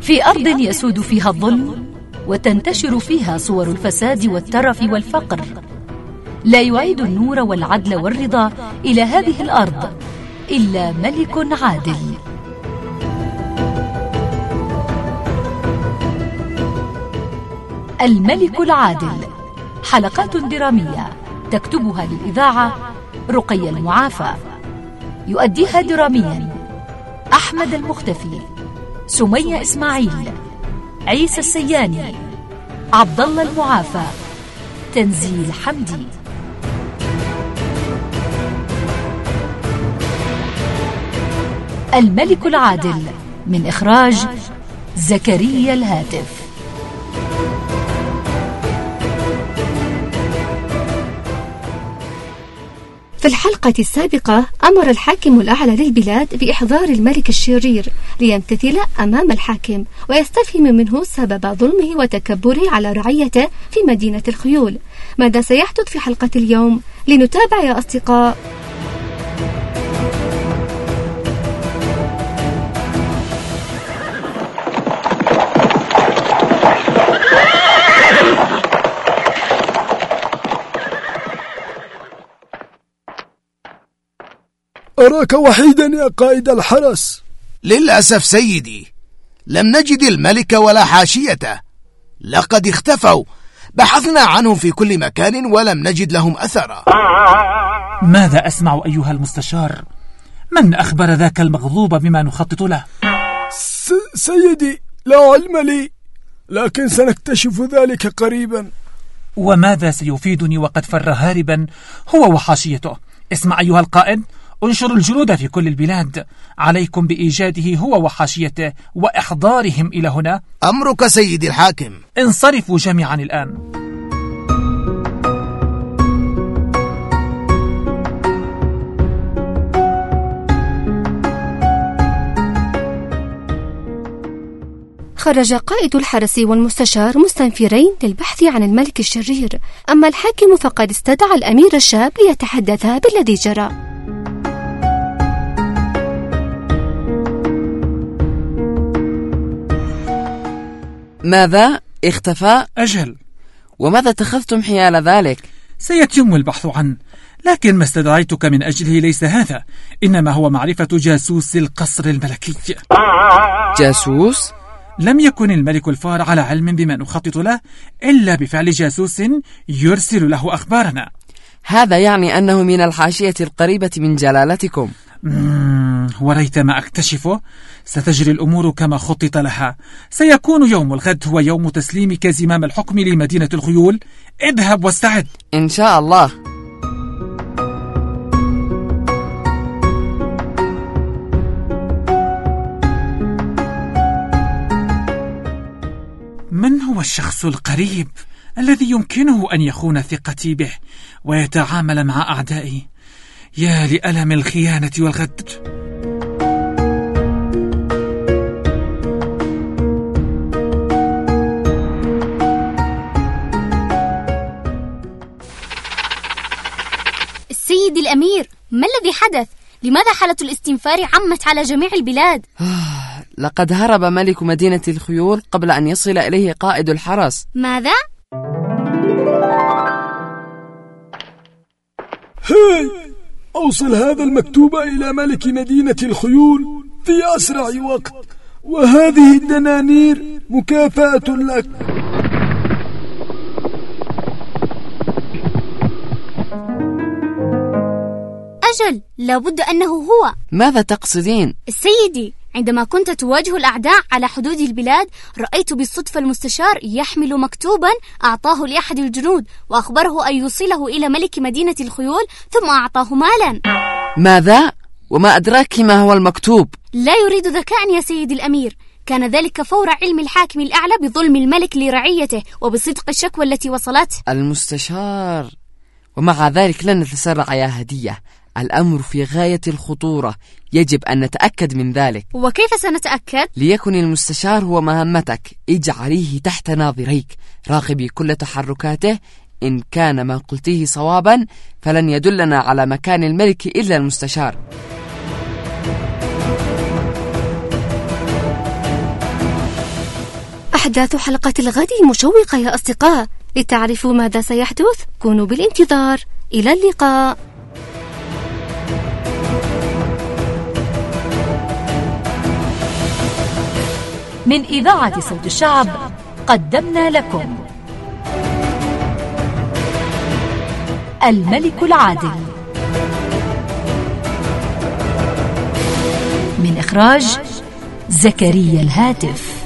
في أرض يسود فيها الظلم وتنتشر فيها صور الفساد والترف والفقر، لا يعيد النور والعدل والرضا إلى هذه الأرض إلا ملك عادل. الملك العادل، حلقات درامية تكتبها للإذاعة رقية المعافى، يؤديها دراميا أحمد المختفي، سمية إسماعيل، عيسى السياني، عبد الله المعافى، تنزيل حمدي. الملك العادل من إخراج زكريا الهاتف. في الحلقة السابقة أمر الحاكم الأعلى للبلاد بإحضار الملك الشرير ليمتثل أمام الحاكم ويستفهم منه سبب ظلمه وتكبره على رعيته في مدينة الخيول. ماذا سيحدث في حلقة اليوم؟ لنتابع يا أصدقاء. أراك وحيدا يا قائد الحرس. للأسف سيدي، لم نجد الملك ولا حاشيته، لقد اختفوا، بحثنا عنهم في كل مكان ولم نجد لهم أثرا. ماذا أسمع أيها المستشار؟ من أخبر ذاك المغضوب بما نخطط له؟ سيدي، لا علم لي، لكن سنكتشف ذلك قريبا. وماذا سيفيدني وقد فر هاربا هو وحاشيته؟ اسمع أيها القائد، انشروا الجنود في كل البلاد، عليكم بإيجاده هو وحاشيته وإحضارهم إلى هنا. أمرك سيدي الحاكم. انصرفوا جميعا الآن. خرج قائد الحرس والمستشار مستنفرين للبحث عن الملك الشرير، أما الحاكم فقد استدعى الأمير الشاب ليتحدث بالذي جرى. ماذا؟ اختفى؟ أجل. وماذا اتخذتم حيال ذلك؟ سيتم البحث عنه، لكن ما استدعيتك من أجله ليس هذا، إنما هو معرفة جاسوس القصر الملكي. جاسوس؟ لم يكن الملك الفار على علم بما نخطط له إلا بفعل جاسوس يرسل له أخبارنا. هذا يعني أنه من الحاشية القريبة من جلالتكم. وريتما أكتشفه، ستجري الأمور كما خطط لها. سيكون يوم الغد هو يوم تسليمك زمام الحكم لمدينة الخيول. اذهب واستعد. إن شاء الله. من هو الشخص القريب الذي يمكنه أن يخون ثقتي به ويتعامل مع أعدائي؟ يا لألم الخيانة والغدر. سيدي الأمير، ما الذي حدث؟ لماذا حالة الاستنفار عمت على جميع البلاد؟ لقد هرب ملك مدينة الخيول قبل أن يصل إليه قائد الحرس. ماذا؟ هاي، أوصل هذا المكتوب إلى ملك مدينة الخيول في أسرع وقت، وهذه الدنانير مكافأة لك. أجل، لابد أنه هو. ماذا تقصدين؟ سيدي، عندما كنت تواجه الأعداء على حدود البلاد، رأيت بالصدفة المستشار يحمل مكتوبا أعطاه لأحد الجنود وأخبره أن يوصله إلى ملك مدينة الخيول، ثم أعطاه مالا. ماذا؟ وما أدراك ما هو المكتوب؟ لا يريد ذكاء يا سيدي الأمير، كان ذلك فور علم الحاكم الأعلى بظلم الملك لرعيته وبصدق الشكوى التي وصلته. المستشار، ومع ذلك لن نتسرع يا هدية، الأمر في غاية الخطورة، يجب أن نتأكد من ذلك. وكيف سنتأكد؟ ليكن المستشار هو مهمتك، اجعليه تحت ناظريك، راقبي كل تحركاته، إن كان ما قلته صوابا فلن يدلنا على مكان الملك إلا المستشار. أحداث حلقة الغد مشوقة يا أصدقاء. لتعرفوا ماذا سيحدث كونوا بالانتظار. إلى اللقاء. من إذاعة صوت الشعب قدمنا لكم الملك العادل، من إخراج زكريا الهاتف.